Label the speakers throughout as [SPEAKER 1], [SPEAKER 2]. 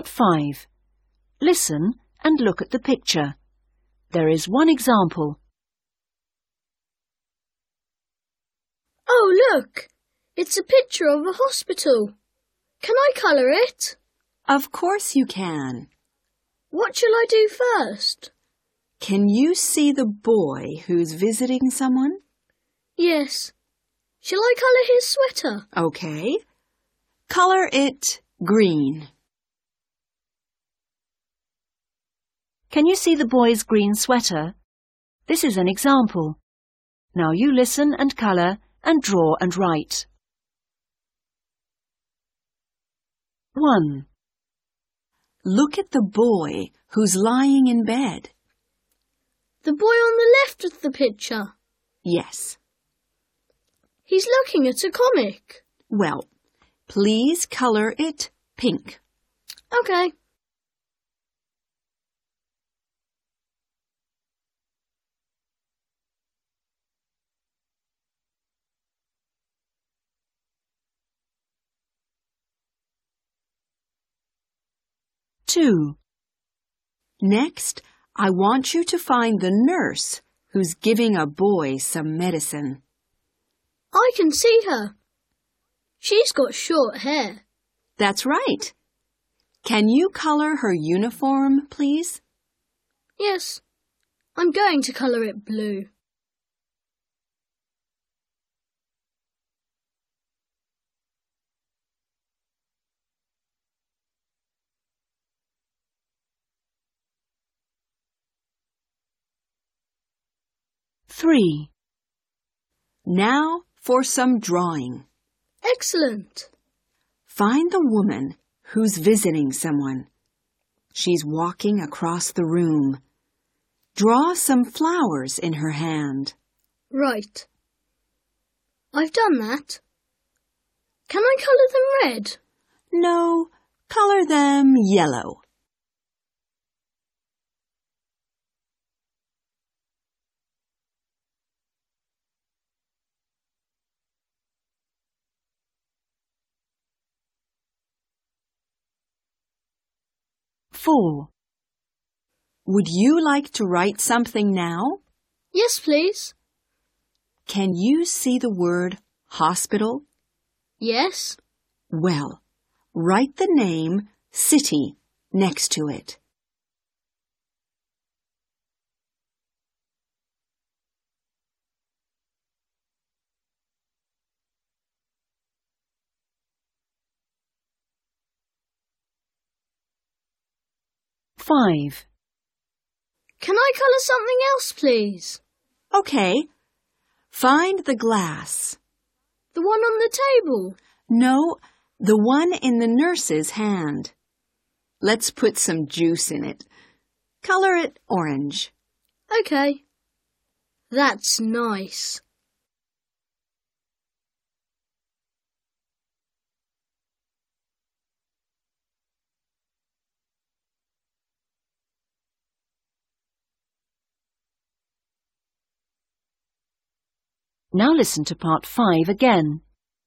[SPEAKER 1] Part 5. Listen and look at the picture. There is one example.
[SPEAKER 2] Oh, look! It's a picture of a hospital. Can I colour it?
[SPEAKER 3] Of course you can.
[SPEAKER 2] What shall I do first?
[SPEAKER 3] Can you see the boy who's visiting someone?
[SPEAKER 2] Yes. Shall I colour his sweater?
[SPEAKER 3] Okay. Color it green.
[SPEAKER 1] Can you see the boy's green sweater? This is an example. Now you listen and colour and draw and write. 1.
[SPEAKER 3] Look at the boy who's lying in bed.
[SPEAKER 2] The boy on the left of the picture.
[SPEAKER 3] Yes.
[SPEAKER 2] He's looking at a comic.
[SPEAKER 3] Well, please color it pink.
[SPEAKER 2] Okay.
[SPEAKER 1] Two.
[SPEAKER 3] Next, I want you to find the nurse who's giving a boy some medicine.
[SPEAKER 2] I can see her. She's got short hair.
[SPEAKER 3] That's right. Can you color her uniform, please?
[SPEAKER 2] Yes. I'm going to colour it blue.
[SPEAKER 1] Three.
[SPEAKER 3] Now for some drawing.
[SPEAKER 2] Excellent.
[SPEAKER 3] Find the woman who's visiting someone. She's walking across the room. Draw some flowers in her hand.
[SPEAKER 2] Right. I've done that. Can I colour them red?
[SPEAKER 3] No, color them yellow.
[SPEAKER 1] Four.
[SPEAKER 3] Would you like to write something now?
[SPEAKER 2] Yes, please.
[SPEAKER 3] Can you see the word hospital?
[SPEAKER 2] Yes.
[SPEAKER 3] Well, write the name city next to it.
[SPEAKER 1] Five.
[SPEAKER 2] Can I colour something else, please?
[SPEAKER 3] Okay. Find the glass.
[SPEAKER 2] The one on the table?
[SPEAKER 3] No, the one in the nurse's hand. Let's put some juice in it. Color it orange.
[SPEAKER 2] Okay. That's nice.
[SPEAKER 1] Now listen to part 5 again.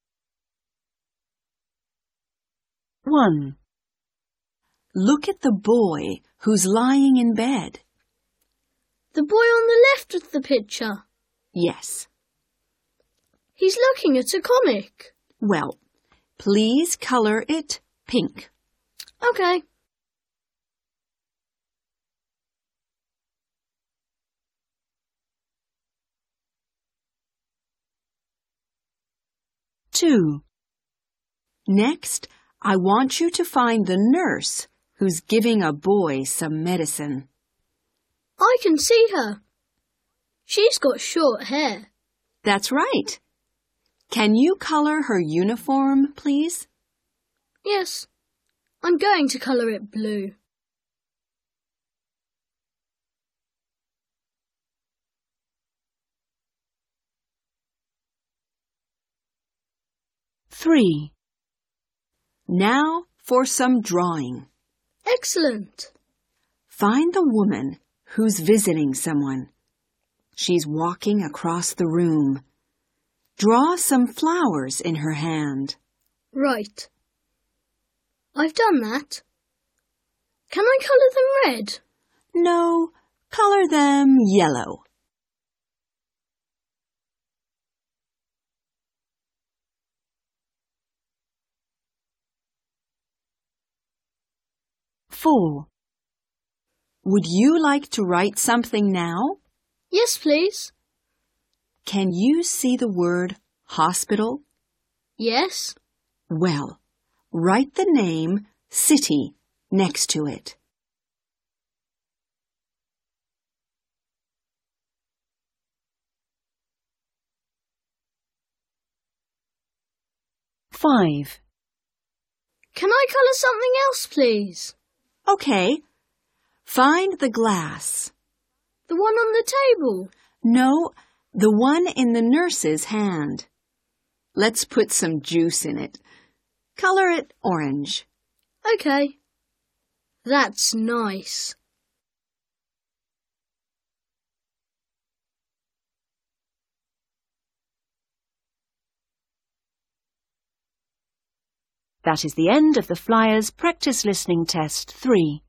[SPEAKER 1] 1.
[SPEAKER 3] Look at the boy who's lying in bed.
[SPEAKER 2] The boy on the left of the picture.
[SPEAKER 3] Yes.
[SPEAKER 2] He's looking at a comic.
[SPEAKER 3] Well, please color it pink.
[SPEAKER 2] Okay.
[SPEAKER 1] Two.
[SPEAKER 3] Next, I want you to find the nurse who's giving a boy some medicine.
[SPEAKER 2] I can see her. She's got short hair.
[SPEAKER 3] That's right. Can you color her uniform, please?
[SPEAKER 2] Yes. I'm going to colour it blue.
[SPEAKER 1] Three.
[SPEAKER 3] Now for some drawing.
[SPEAKER 2] Excellent.
[SPEAKER 3] Find the woman who's visiting someone. She's walking across the room. Draw some flowers in her hand.
[SPEAKER 2] Right. I've done that. Can I colour them red?
[SPEAKER 3] No, color them yellow.
[SPEAKER 1] Four.
[SPEAKER 3] Would you like to write something now?
[SPEAKER 2] Yes, please.
[SPEAKER 3] Can you see the word hospital?
[SPEAKER 2] Yes.
[SPEAKER 3] Well, write the name city next to it.
[SPEAKER 1] Five.
[SPEAKER 2] Can I colour something else, please?
[SPEAKER 3] Okay. Find the glass.
[SPEAKER 2] The one on the table?
[SPEAKER 3] No, the one in the nurse's hand. Let's put some juice in it. Color it orange.
[SPEAKER 2] Okay. That's nice.
[SPEAKER 1] That is the end of the Flyers Practice Listening Test 3.